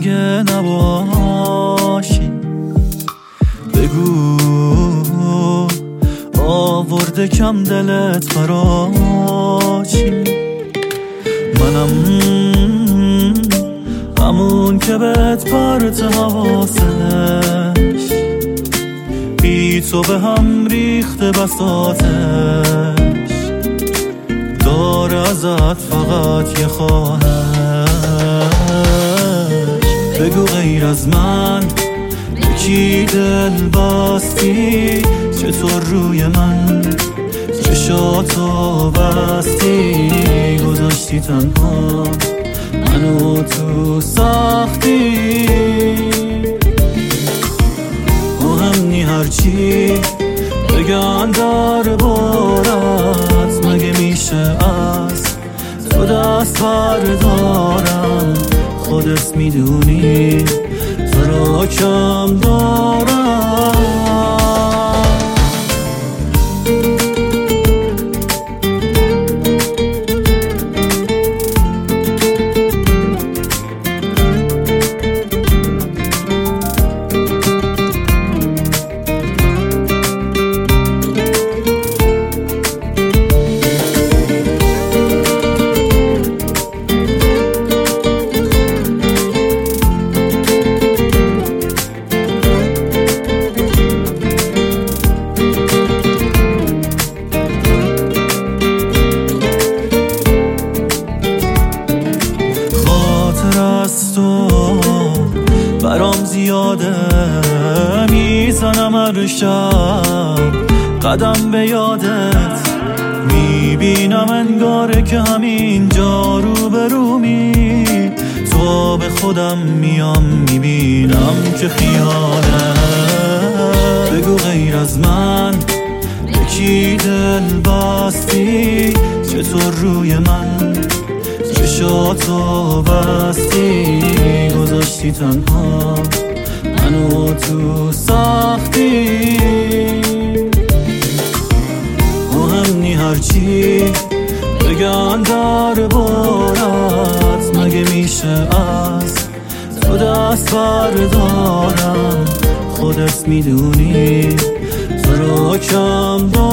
اگه نباشی بگو آورده کم دلت برا چی؟ منم همون که بهت پرت حواسش بی تو به هم ریخته بساتش داره ازت فقط یه خواهش بگو غیر از من کی دل بستی چطور روی من چشاتو بستی گذاشتی تنها منو تو سختی مهم نی هرچی بگن در بارت مگه میشه از تو دست بردارم خودت میدونی تو را کم دارم برام زیاده میزنم هر شب قدم به یادت میبینم انگاره که همینجا روبرومی تو به خودم میام میبینم که خیاله بگو غیر از من به کی دل بستی چطور روی من چشاتو بستی گذاشتی تنها منو تو سختی مهم نی هرچی بگن در بارت مگه میشه از تو دست بردارم خودت میدونی تو را کم دارم